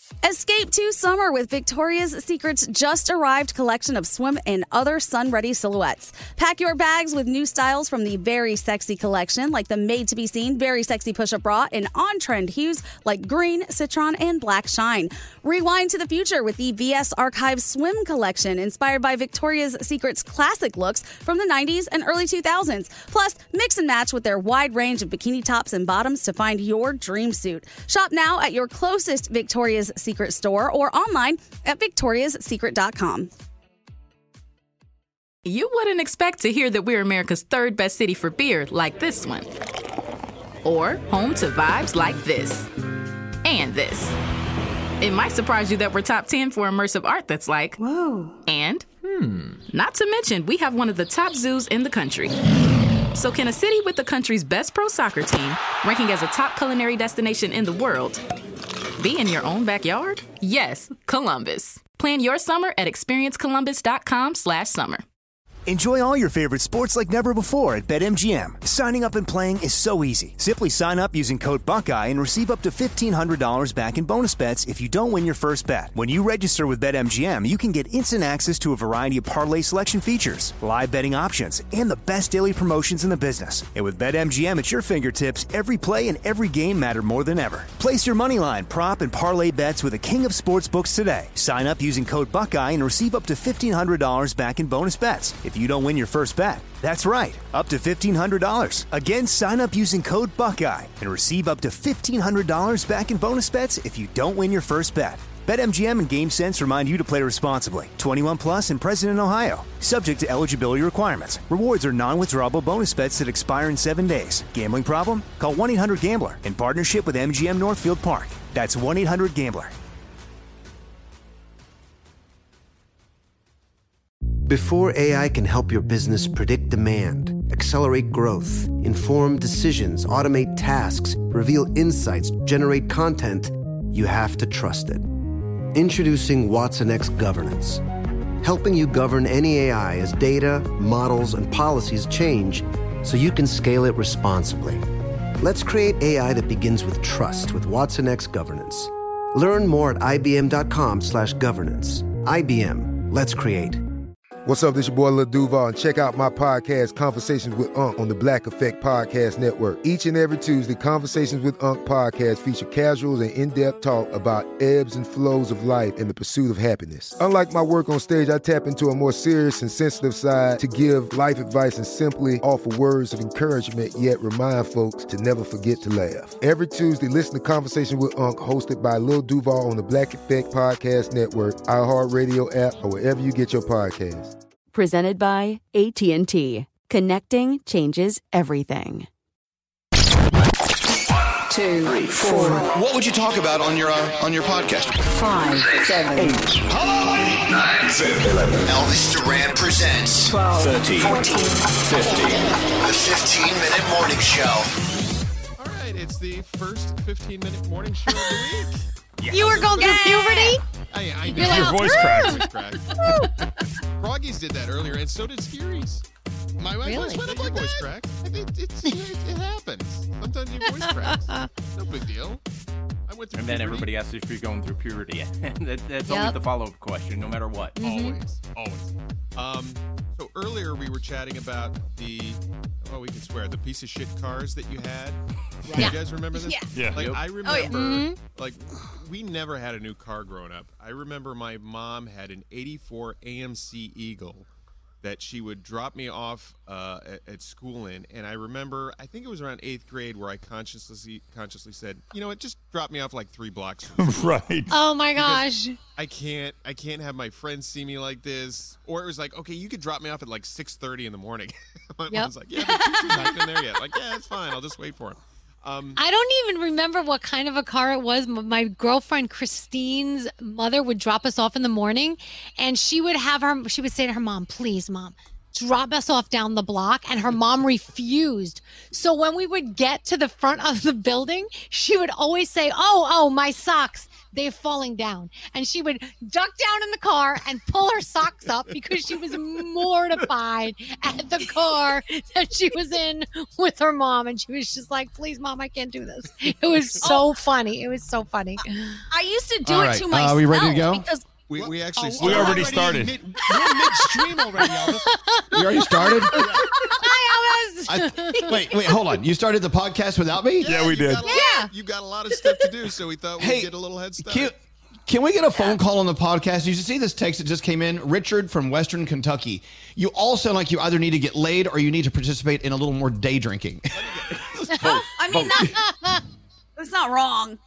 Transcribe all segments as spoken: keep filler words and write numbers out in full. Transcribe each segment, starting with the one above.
Escape to summer with Victoria's Secret's just arrived collection of swim and other sun-ready silhouettes. Pack your bags with new styles from the Very Sexy collection, like the made-to-be-seen Very Sexy push-up bra in on-trend hues like green, citron, and black shine. Rewind to the future with the V S Archive Swim collection, inspired by Victoria's Secret's classic looks from the nineties and early two thousands. Plus, mix and match with their wide range of bikini tops and bottoms to find your dream suit. Shop now at your closest Victoria's Secret store or online at victorias secret dot com. You wouldn't expect to hear that we're America's third best city for beer like this one. Or home to vibes like this. And this. It might surprise you that we're top ten for immersive art that's like, whoa. And, hmm. Not to mention, we have one of the top zoos in the country. So can a city with the country's best pro soccer team, ranking as a top culinary destination in the world, be in your own backyard? Yes, Columbus. Plan your summer at experience columbus dot com slash summer. Enjoy all your favorite sports like never before at BetMGM. Signing up and playing is so easy. Simply sign up using code Buckeye and receive up to fifteen hundred dollars back in bonus bets if you don't win your first bet. When you register with BetMGM, you can get instant access to a variety of parlay selection features, live betting options, and the best daily promotions in the business. And with BetMGM at your fingertips, every play and every game matter more than ever. Place your moneyline, prop, and parlay bets with the king of sportsbooks today. Sign up using code Buckeye and receive up to fifteen hundred dollars back in bonus bets if you don't win your first bet. That's right, up to fifteen hundred dollars. Again, sign up using code Buckeye and receive up to fifteen hundred dollars back in bonus bets if you don't win your first bet. BetMGM and GameSense remind you to play responsibly. twenty-one plus and present in Ohio. Subject to eligibility requirements. Rewards are non-withdrawable bonus bets that expire in seven days. Gambling problem? Call one eight hundred gambler in partnership with M G M Northfield Park. That's one eight hundred gambler. Before A I can help your business predict demand, accelerate growth, inform decisions, automate tasks, reveal insights, generate content, you have to trust it. Introducing watsonx Governance, helping you govern any A I as data, models, and policies change so you can scale it responsibly. Let's create A I that begins with trust with watsonx Governance. Learn more at ibm.com slash governance. I B M. Let's create. What's up, this your boy Lil Duval, and check out my podcast, Conversations with Unc, on the Black Effect Podcast Network. Each and every Tuesday, Conversations with Unc podcast feature casual and in-depth talk about ebbs and flows of life and the pursuit of happiness. Unlike my work on stage, I tap into a more serious and sensitive side to give life advice and simply offer words of encouragement, yet remind folks to never forget to laugh. Every Tuesday, listen to Conversation with Unc, hosted by Lil Duval on the Black Effect Podcast Network, iHeartRadio app, or wherever you get your podcasts. Presented by A T and T. Connecting changes everything. Two, three, four. What would you talk about on your uh, on your podcast? Five, seven, eight. Hello, nine, seven, eleven. Elvis Duran presents twelve, thirteen, fourteen, fifteen. The fifteen-minute morning show. All right, it's the first fifteen-minute morning show of the week. Yes. You were going through puberty? I, I You're like, your voice cracked. cracked. Froggies did that earlier, and so did Scary's. My, my Really? voice went up like voice cracked. I mean, it's, it, it happens. Sometimes your voice cracks. No big deal. I went through And then puberty. everybody asks if you're going through puberty. that, that's Yep. always the follow-up question, no matter what. Mm-hmm. Always, always. Um, so earlier we were chatting about the, oh, we can swear, the piece of shit cars that you had. Yeah. You guys remember this? Yeah. Yeah. Like, Yep. I remember, Oh, yeah. Mm-hmm. like, we never had a new car growing up. I remember my mom had an eighty-four A M C Eagle that she would drop me off uh, at, at school in. And I remember, I think it was around eighth grade where I consciously consciously said, you know what, just drop me off like three blocks from school. Right. Oh my gosh. I can't I can't have my friends see me like this. Or it was like, okay, you could drop me off at like six thirty in the morning. My Yep. mom's like, yeah, but Tucci's not been there yet. Like, yeah, it's fine. I'll just wait for him. Um, I don't even remember what kind of a car it was. M- My girlfriend Christine's mother would drop us off in the morning, and she would have her, she would say to her mom, please, mom, drop us off down the block. And her mom refused. So when we would get to the front of the building, she would always say, oh, oh, my socks. they're falling down. And she would duck down in the car and pull her socks up because she was mortified at the car that she was in with her mom. And she was just like, please, Mom, I can't do this. It was so funny. It was so funny. I used to do All it right. to Uh, myself. are we ready to go? Because We, we actually Oh, We we're already started. Mid, we're midstream already, Elvis. You already started? Hi, Elvis. I, wait, wait, hold on. You started the podcast without me? Yeah, we you did. got a lot- Yeah. You got a lot of stuff to do, so we thought we'd Hey, get a little head start. Can, can we get a phone call on the podcast? You should see this text that just came in. Richard from Western Kentucky. You all sound like you either need to get laid or you need to participate in a little more day drinking. I mean, that, that's not wrong.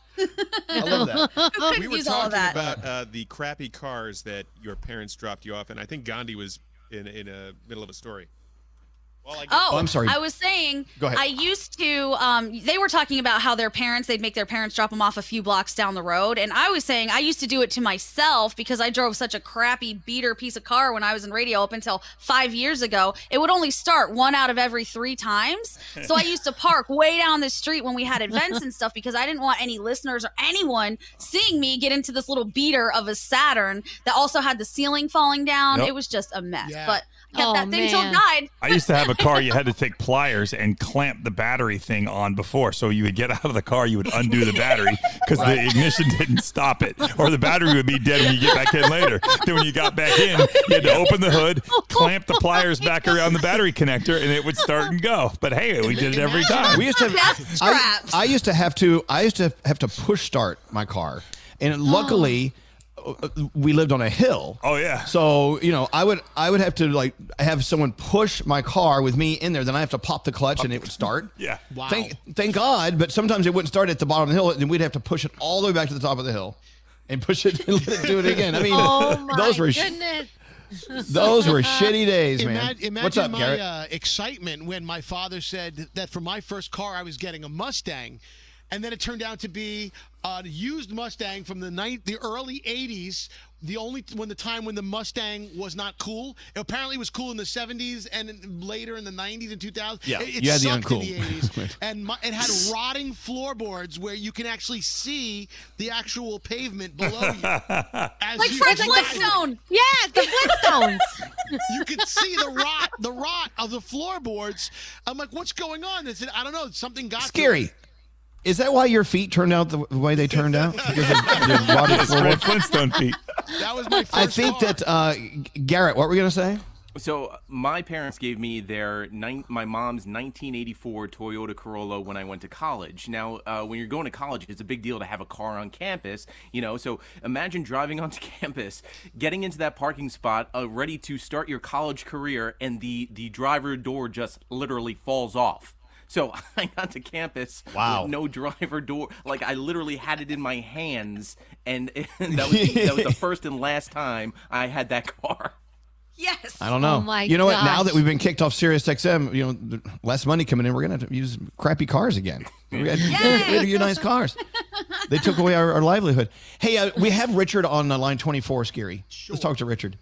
I love that. Who couldn't We were use all of talking that? about uh, the crappy cars that your parents dropped you off, and I think Gandhi was in in a middle of a story. Well, I guess- Oh, Oh, I'm sorry. I was saying, Go ahead. I used to, um, they were talking about how their parents, they'd make their parents drop them off a few blocks down the road. And I was saying I used to do it to myself because I drove such a crappy beater piece of car when I was in radio up until five years ago. It would only start one out of every three times. So I used to park way down the street when we had events and stuff because I didn't want any listeners or anyone seeing me get into this little beater of a Saturn that also had the ceiling falling down. Yep. It was just a mess. Yeah. But kept Oh, that thing till it man. died. I used to have a car you had to take pliers and clamp the battery thing on before. So you would get out of the car, you would undo the battery because the ignition didn't stop it. Or the battery would be dead when you get back in later. Then when you got back in, you had to open the hood, clamp the pliers back around the battery connector, and it would start and go. But hey, we did it every time. We used to Death I, traps. I used to have to I used to have to push start my car. And luckily uh, we lived on a hill. Oh, yeah. So, you know, I would I would have to like have someone push my car with me in there, then I have to pop the clutch and it would start. Yeah. Wow. Thank thank God, but sometimes it wouldn't start at the bottom of the hill and we'd have to push it all the way back to the top of the hill and push it and let it do it again. I mean, Oh, my those were sh- goodness. those were shitty days, man. Ima- imagine What's up, my Garrett? uh, excitement when my father said that for my first car I was getting a Mustang, and then it turned out to be a used Mustang from the night the early eighties. The only when the time when the Mustang was not cool. It apparently was cool in the seventies and in, later in the nineties and two thousands. Yeah, it, it you had the sucked uncool. in the eighties, and my, it had rotting floorboards where you can actually see the actual pavement below you. As Like you- Fred as you- Flintstone. Yeah, the Flintstones. you could see the rot, the rot of the floorboards. I'm like, what's going on? They said, I don't know. Something got to Scary. it. Is that why your feet turned out the way they turned out? Because of the rotted It's floorboard? Fred Flintstone feet. That was my first I think car. that uh, Garrett, what were you gonna say? So my parents gave me their nine, my mom's nineteen eighty-four Toyota Corolla when I went to college. Now, uh, when you're going to college, it's a big deal to have a car on campus, you know. So imagine driving onto campus, getting into that parking spot, uh, ready to start your college career, and the the driver door just literally falls off. So I got to campus Wow. with no driver door. Like I literally had it in my hands, and, and that was that was the first and last time I had that car. Yes. I don't know. Oh, my you know what? Now gosh. that we've been kicked off Sirius X M, you know, the less money coming in, we're gonna have to use crappy cars again. We got to use nice cars. They took away our, our livelihood. Hey, uh, we have Richard on uh, line twenty-four. Scary. Let's talk to Richard.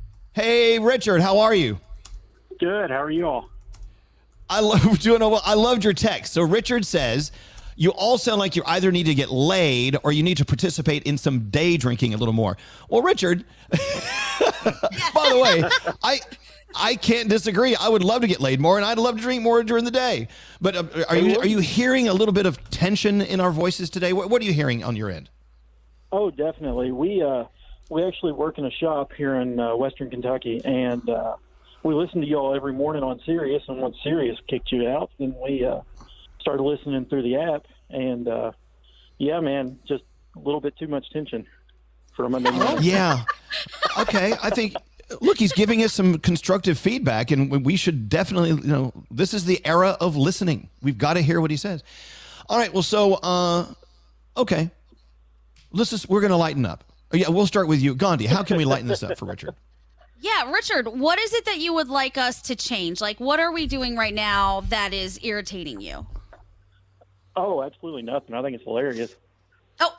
Hey, Richard, how are you? Good. How are you all? I love doing. Well, I loved your text. So Richard says, you all sound like you either need to get laid or you need to participate in some day drinking a little more. Well, Richard, by the way, I I can't disagree. I would love to get laid more, and I'd love to drink more during the day. But uh, are you are you hearing a little bit of tension in our voices today? What, what are you hearing on your end? Oh, definitely. We uh, we actually work in a shop here in uh, Western Kentucky, and uh, we listen to you all every morning on Sirius. And once Sirius kicked you out, then we uh, started listening through the app. And uh, yeah, man, just a little bit too much tension for a Monday morning. Yeah. Okay. I think. Look, he's giving us some constructive feedback, and we should definitely, you know, this is the era of listening. We've got to hear what he says. All right. Well, so, uh, okay. Let's just, we're going to lighten up. Yeah, we'll start with you. Gandhi, how can we lighten this up for Richard? Yeah, Richard, what is it that you would like us to change? Like, what are we doing right now that is irritating you? Oh, absolutely nothing. I think it's hilarious. Oh.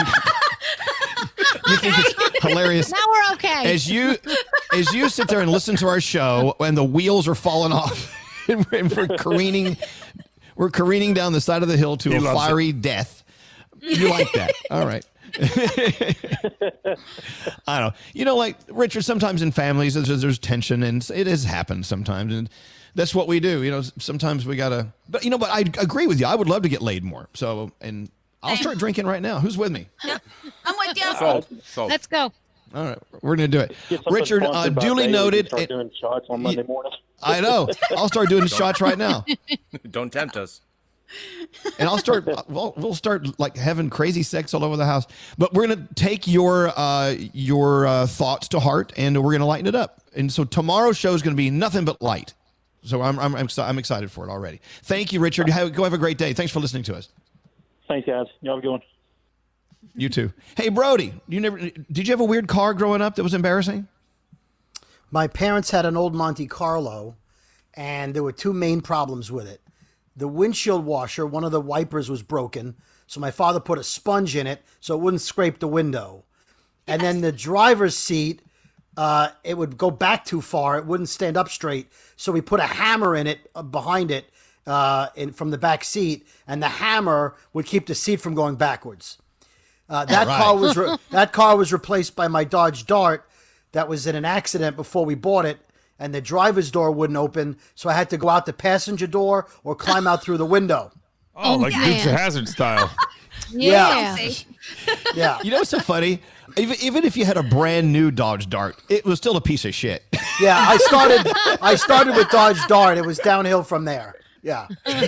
You think it's hilarious? Now we're okay. As you as you sit there and listen to our show and the wheels are falling off and we're, and we're careening we're careening down the side of the hill to He a loves fiery death. You like that. All right. I don't know. You know, like, Richard, sometimes in families, there's, there's tension, and it has happened sometimes, and that's what we do. You know, sometimes we got to, but, you know, but I agree with you. I would love to get laid more. So, and I'll start drinking right now. Who's with me? Yep. I'm with you. Salt. Salt. Let's go. All right. We're going to do it. Get something Richard, uh, sponsored by duly Bailey, noted. Start It- doing shots on Monday morning. I know. I'll start doing shots right now. Don't tempt us. And I'll start, we'll, we'll start like having crazy sex all over the house. But we're going to take your uh, your uh, thoughts to heart, and we're going to lighten it up. And so tomorrow's show is going to be nothing but light. So I'm I'm I'm, exci- I'm excited for it already. Thank you, Richard. Have, go have a great day. Thanks for listening to us. Thanks, guys. Y'all have a good one. You too. Hey, Brody, you never did you have a weird car growing up that was embarrassing? My parents had an old Monte Carlo, and there were two main problems with it. The windshield washer, one of the wipers was broken, so my father put a sponge in it so it wouldn't scrape the window. And then the driver's seat, uh, it would go back too far. It wouldn't stand up straight, so we put a hammer in it, uh, behind it, uh, in, from the back seat, and the hammer would keep the seat from going backwards. Uh, that Right. car was re- that car was replaced by my Dodge Dart that was in an accident before we bought it, and the driver's door wouldn't open, so I had to go out the passenger door or climb out through the window. Oh, like Dukes of Hazzard style. Yeah. Yeah. Yeah. You know what's so funny? Even, even if you had a brand new Dodge Dart, it was still a piece of shit. Yeah, I started I started with Dodge Dart. It was downhill from there. Yeah.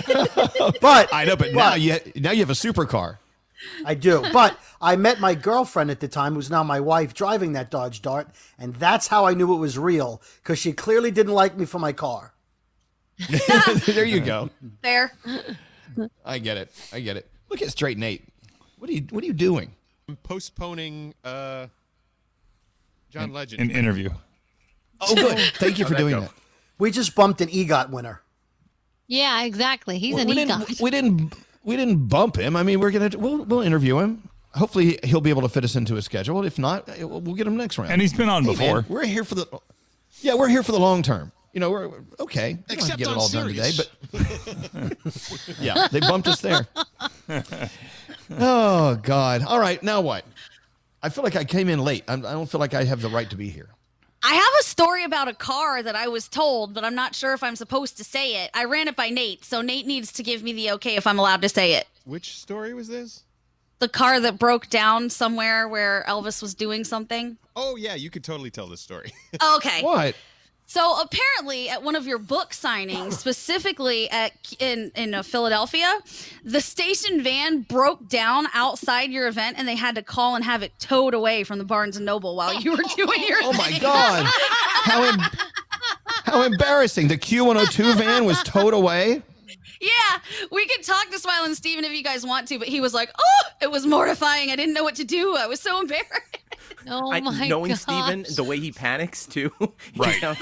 But I know, but, now you now you have a supercar. I do. But I met my girlfriend at the time, who's now my wife, driving that Dodge Dart, and that's how I knew it was real, because she clearly didn't like me for my car. There you go. There. I get it. I get it. Look at Straight Nate. What are you What are you doing? I'm postponing uh, John An- Legend. An interview. Oh, good. Thank you for How'd that doing go? that. We just bumped an EGOT winner. Yeah, exactly. He's we, an we EGOT. didn't, we didn't. We didn't bump him. I mean, we're gonna we'll we'll interview him. Hopefully, he'll be able to fit us into his schedule. If not, we'll we'll get him next round. And he's been on Hey, before. man, we're here for the. Yeah, we're here for the long term. You know, we're we're- okay. We don't have to Except get it on all done today, Sirius. but yeah, they bumped us there. Oh God! All right, now what? I feel like I came in late. I'm, I don't feel like I have the right to be here. I have a story about a car that I was told, but I'm not sure if I'm supposed to say it. I ran it by Nate, so Nate needs to give me the okay if I'm allowed to say it. Which story was this? The car that broke down somewhere where Elvis was doing something. Oh yeah, you could totally tell this story. Okay. What? So apparently, at one of your book signings, specifically at in in uh, Philadelphia, the station van broke down outside your event, and they had to call and have it towed away from the Barnes and Noble while you were doing your. Oh my thing. God! How em- how embarrassing! The Q one oh two van was towed away. Yeah, we can talk to Smiling Steven if you guys want to, but he was like, "Oh, it was mortifying. I didn't know what to do. I was so embarrassed." Oh I, my knowing gosh. Steven, the way he panics too. Right. You know?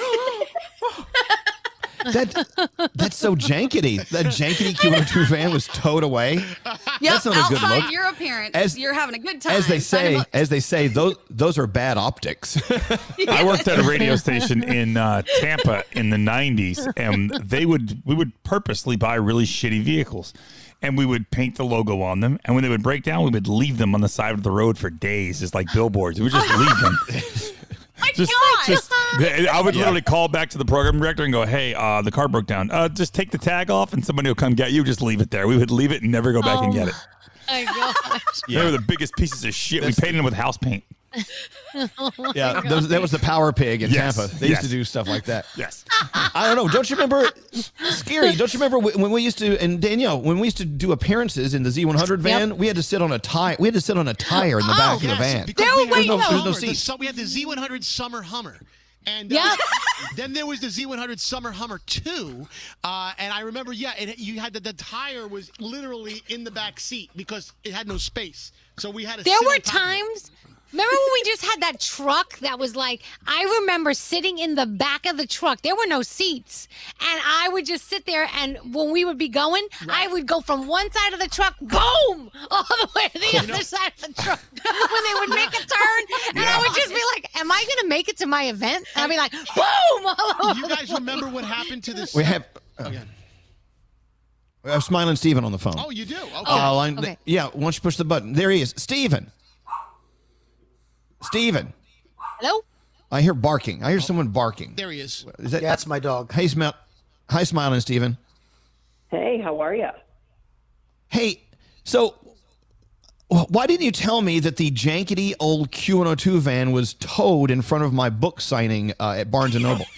That that's so jankety. That jankety Q one oh two van was towed away. Yep, That's not a good outside look. your appearance, As- you're having a good time. As they Sign say, him up. as they say, those those are bad optics. I worked at a radio station in uh, Tampa in the nineties, and they would we would purposely buy really shitty vehicles, and we would paint the logo on them. And when they would break down, we would leave them on the side of the road for days, just like billboards. We would just leave them. My Just, God. just, I would literally call back to the program director and go, "Hey, uh, the car broke down. Uh, just take the tag off, and somebody will come get you. Just leave it there." We would leave it and never go back Oh and get it. my gosh. They were the biggest pieces of shit. That's we painted them with house paint. Oh my Yeah, gosh. those, that was the Power Pig in Yes, Tampa. They yes. used to do stuff like that. Yes. I don't know. Don't you remember, Scary? Don't you remember when we used to, and Danielle, when we used to do appearances in the Z one hundred van, we had to sit on a tire. We had to sit on a tire in the back of the Yes, van. because There we were- had wait, no- the there's no Hummer, the seats. su- we had the Z one hundred Summer Hummer. And uh, Yep. then there was the Z one hundred Summer Hummer two. Uh, and I remember, yeah, it, you had the, the tire was literally in the back seat because it had no space. So we had to There sit were on top of it. times. Remember when we just had that truck that was like, I remember sitting in the back of the truck. There were no seats. And I would just sit there, and when we would be going, I would go from one side of the truck, boom, all the way to the other side of the truck. When they would make a turn, and I would just be like, am I going to make it to my event? And I'd be like, boom, all over You the guys remember what happened to this? We have. Uh, we have Smiling Steven on the phone. Oh, you do? Okay. Uh, line, Okay. Yeah, why don't you push the button? There he is. Steven. Steven. Hello? I hear barking. I hear someone barking. There he is. Is that, Yeah, that's my dog. Hey, smile. Hi, Smiling Steven. Hey, how are you? Hey, so wh- why didn't you tell me that the jankety old Q one oh two van was towed in front of my book signing uh, at Barnes and Noble?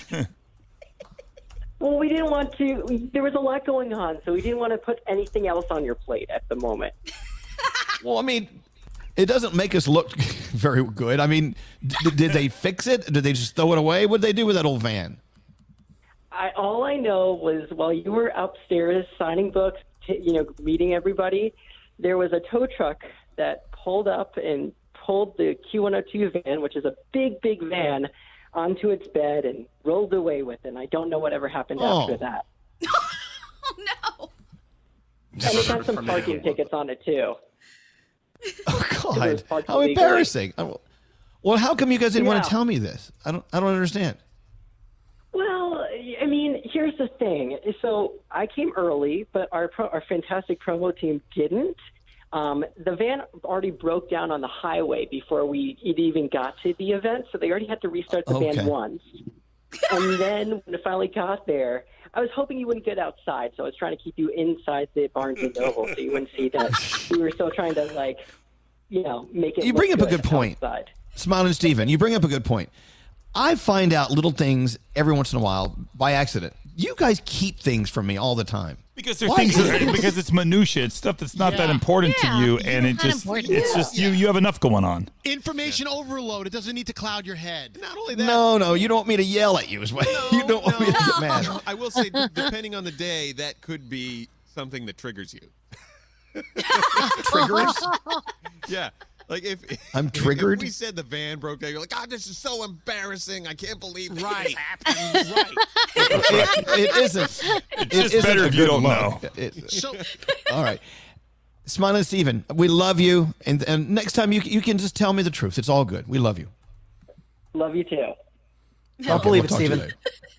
Well, we didn't want to. There was a lot going on, so we didn't want to put anything else on your plate at the moment. Well, I mean, it doesn't make us look very good. I mean, d- did they fix it? Did they just throw it away? What did they do with that old van? I, all I know was while you were upstairs signing books, t- you know, meeting everybody, there was a tow truck that pulled up and pulled the Q one oh two van, which is a big, big van, onto its bed and rolled away with it. And I don't know whatever happened Oh. after that. Oh, no. And it got some parking tickets on it, too. Oh, God. parked How illegally. embarrassing. I don't- Well, how come you guys didn't want Yeah. to tell me this? I don't I don't understand. Well, I mean, here's the thing. So I came early, but our pro- our fantastic promo team didn't. Um, the van already broke down on the highway before we it even got to the event, so they already had to restart the Okay. van once. And then when it finally got there, I was hoping you wouldn't get outside, so I was trying to keep you inside the Barnes and Noble so you wouldn't see that we were still trying to, like, you know, make it You look bring up a good point. outside. Smiling Steven, you bring up a good point. I find out little things every once in a while by accident. You guys keep things from me all the time. Because they're Why things is that, this? because it's minutia. It's stuff that's not that Yeah. important Yeah, to you, and it not just important. it's Yeah. just you you have enough going on. Information overload. It doesn't need to cloud your head. Not only that. No, no, you don't want me to yell at you. Is what you don't want me to get mad. I will say, depending on the day, that could be something that triggers you. Triggers? Yeah. Like if I'm if triggered? we said the van broke down, you're like, God, this is so embarrassing. I can't believe this Right. is happening. Right. It, it isn't. It's it just isn't better a if you good don't look. know. It- So all right. Smiling Steven, we love you. And, and next time you, you can just tell me the truth. It's all good. We love you. Love you, too. Don't Okay, believe we'll it, talk to you Steven. later.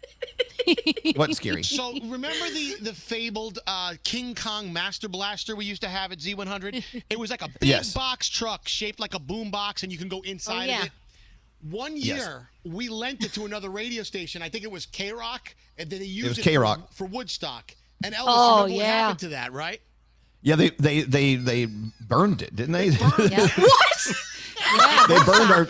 What's scary? So remember the the fabled uh, King Kong Master Blaster we used to have at Z one hundred? It was like a big Yes. box truck shaped like a boom box, and you can go inside Oh, yeah. of it. One year, we lent it to another radio station. I think it was K-Rock, and then they used was it, K-Rock. For, for Woodstock. And Elvis, Oh, remember what yeah. happened to that, right? Yeah, they they they they burned it, didn't they? Yeah. What? Yeah. They burned our.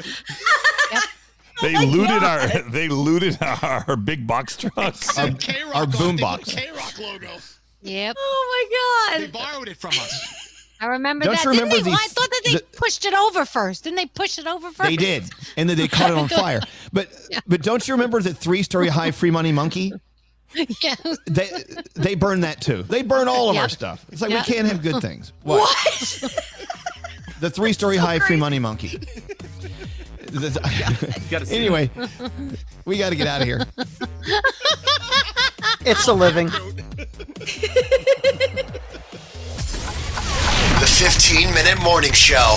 They looted our they looted our big box trucks. Our, K-Rock our on it. boom They put box. a K-Rock logo. Yep. Oh, my They God. borrowed it from us. I remember Don't that. you remember Didn't they, the- I thought that they the- pushed it over first. Didn't they push it over first? They did, and then they caught it on fire. But but don't you remember the three-story high Free Money Monkey? Yeah. They they burn that too. They burn all of Yeah. our stuff. It's like Yeah. we can't have good things. What? What? The three-story high Free Money Monkey. The- gotta see anyway, we got to get out of here. It's a living. The fifteen minute Morning Show.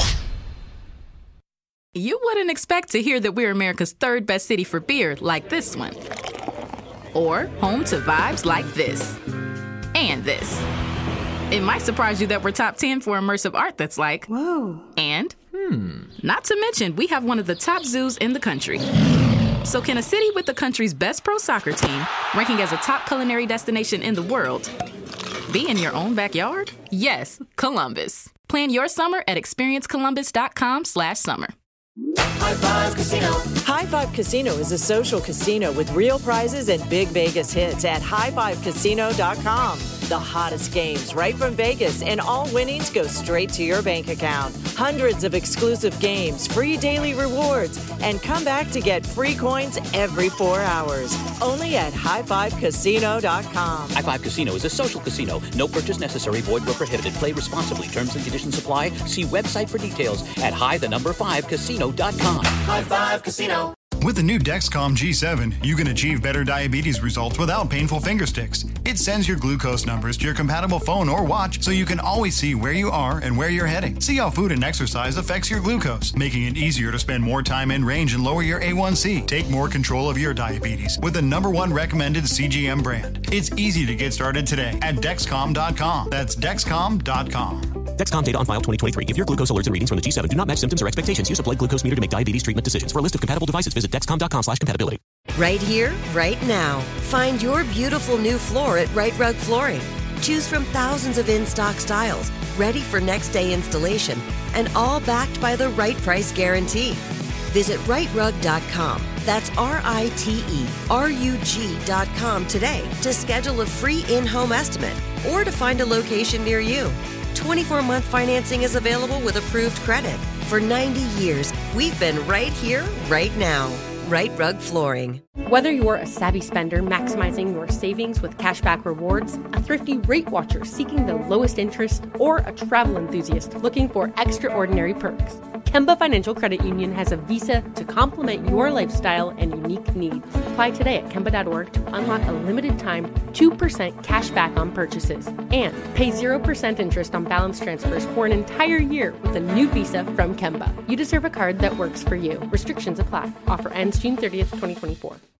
You wouldn't expect to hear that we're America's third best city for beer like this one. Or home to vibes like this. And this. It might surprise you that we're top ten for immersive art that's like, whoa. And, hmm. Not to mention, we have one of the top zoos in the country. So can a city with the country's best pro soccer team, ranking as a top culinary destination in the world, be in your own backyard? Yes, Columbus. Plan your summer at experience columbus dot com slash summer. High Five Casino. High Five Casino is a social casino with real prizes and big Vegas hits at high five casino dot com. The hottest games right from Vegas, and all winnings go straight to your bank account. Hundreds of exclusive games, free daily rewards, and come back to get free coins every four hours. Only at high five casino dot com. High Five Casino is a social casino. No purchase necessary. Void where prohibited. Play responsibly. Terms and conditions apply. See website for details at high the number five casino dot com. High Five Casino. With the new Dexcom G seven, you can achieve better diabetes results without painful finger sticks. It sends your glucose numbers to your compatible phone or watch so you can always see where you are and where you're heading. See how food and exercise affects your glucose, making it easier to spend more time in range and lower your A one C. Take more control of your diabetes with the number one recommended C G M brand. It's easy to get started today at Dexcom dot com. That's Dexcom dot com. Dexcom data on file twenty twenty-three. If your glucose alerts and readings from the G seven do not match symptoms or expectations, use a blood glucose meter to make diabetes treatment decisions. For a list of compatible devices, visit dexcom.com slash compatibility. Right here, right now. Find your beautiful new floor at Right Rug Flooring. Choose from thousands of in-stock styles, ready for next day installation, and all backed by the right price guarantee. Visit right rug dot com. That's R I T E R U G dot com today to schedule a free in-home estimate or to find a location near you. twenty-four month financing is available with approved credit. For ninety years, we've been right here, right now. Right Rug Flooring. Whether you're a savvy spender maximizing your savings with cashback rewards, a thrifty rate watcher seeking the lowest interest, or a travel enthusiast looking for extraordinary perks, Kemba Financial Credit Union has a visa to complement your lifestyle and unique needs. Apply today at Kemba dot org to unlock a limited time two percent cash back on purchases and pay zero percent interest on balance transfers for an entire year with a new visa from Kemba. You deserve a card that works for you. Restrictions apply. Offer ends June thirtieth, twenty twenty-four.